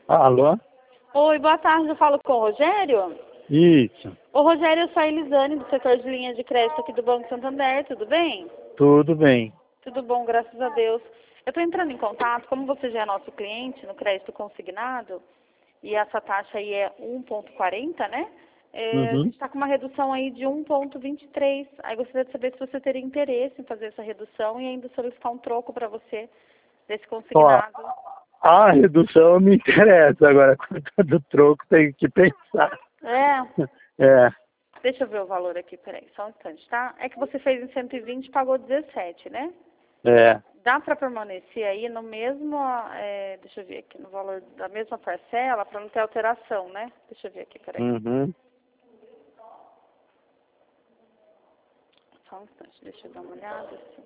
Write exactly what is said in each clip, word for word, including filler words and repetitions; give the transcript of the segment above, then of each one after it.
Alô? Oi, boa tarde, eu falo com o Rogério. Isso. Ô Rogério, eu sou a Elisane, do setor de linha de crédito aqui do Banco Santander, tudo bem? Tudo bem. Tudo bom, graças a Deus. Eu estou entrando em contato, como você já é nosso cliente no crédito consignado, e essa taxa aí é um ponto quarenta, né? É, a Uhum. gente está com uma redução aí de um ponto vinte e três. Aí gostaria de saber se você teria interesse em fazer essa redução e ainda solicitar um troco para você desse Ó, consignado. a redução me interessa, agora quanto do troco tem que pensar. É. É, Deixa eu ver o valor aqui, peraí, só um instante, tá? É que você fez em cento e vinte e pagou dezessete, né? é. Dá para permanecer aí no mesmo, é, deixa eu ver aqui, no valor da mesma parcela, para não ter alteração, né? Deixa eu ver aqui, peraí. Uhum. Só um instante, deixa eu dar uma olhada, assim.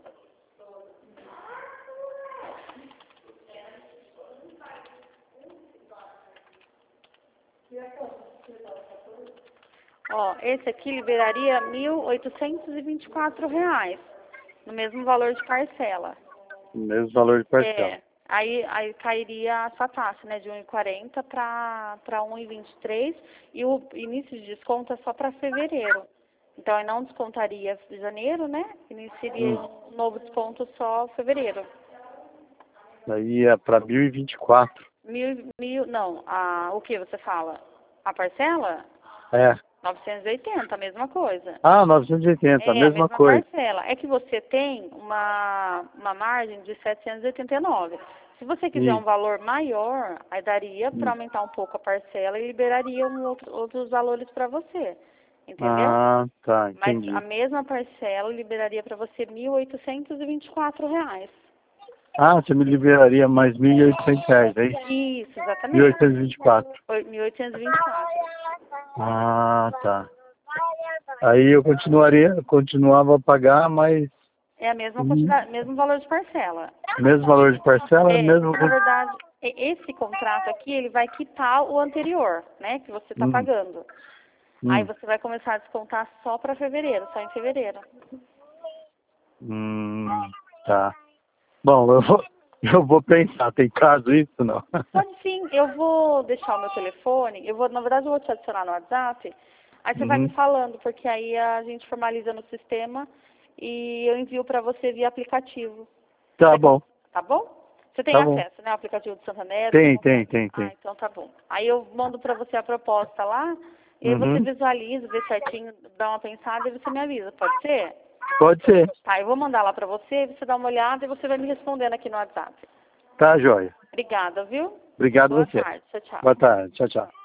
Ó, esse aqui liberaria mil oitocentos e vinte e quatro reais, no mesmo valor de parcela. Mesmo valor de parcela. É, aí, aí cairia a sua taxa, né, de um e quarenta para para um e vinte e três e o início de desconto é só para fevereiro. Então, aí não descontaria janeiro, né, iniciaria Hum. um novo desconto só fevereiro. Daí é para mil e vinte e quatro. Mil, mil, não, a, o que você fala? A parcela? É. novecentos e oitenta, a mesma coisa. Ah, novecentos e oitenta, a É, a mesma mesma coisa. parcela. É que você tem uma, uma margem de setecentos e oitenta e nove. Se você quiser um Isso. valor maior, aí daria para Hum. aumentar um pouco a parcela e liberaria um outro, outros valores para você. Entendeu? Ah, tá, Mas a entendi. mesma parcela liberaria para você mil oitocentos e vinte e quatro reais. Ah, você me liberaria mais mil e oitocentos reais, é isso? Isso, mil exatamente. oitocentos e vinte e quatro. Oi, mil oitocentos e vinte e quatro. Ah, tá. Aí eu continuaria, continuava a pagar, mas É a mesma hum, quantidade, mesmo valor de parcela. mesmo valor de parcela, É, mesmo. na verdade, e- esse contrato aqui, ele vai quitar o anterior, né, que você está Hum, pagando. Aí hum, você vai começar a descontar só para fevereiro, só em fevereiro. hum, tá. Bom, eu vou, eu vou pensar, tem caso isso, não? Pode sim, eu vou deixar o meu telefone, eu vou, na verdade, eu vou te adicionar no WhatsApp, aí você vai me Uhum. falando, porque aí a gente formaliza no sistema e eu envio para você via aplicativo. Tá Você con- bom, Tá bom? Você tem tá bom. acesso, né, ao aplicativo do Santander? Você Tem, tem, consegue? tem, Ah, tem. então tá bom. Aí eu mando para você a proposta lá, e aí você Uhum. visualiza, vê certinho, dá uma pensada e você me avisa, pode ser? Pode ser. Tá, eu vou mandar lá para você, você dá uma olhada e você vai me respondendo aqui no WhatsApp. Tá, joia. Obrigada, viu? Obrigado Boa você. tarde, tchau, tchau. Boa tarde. Tchau, tchau.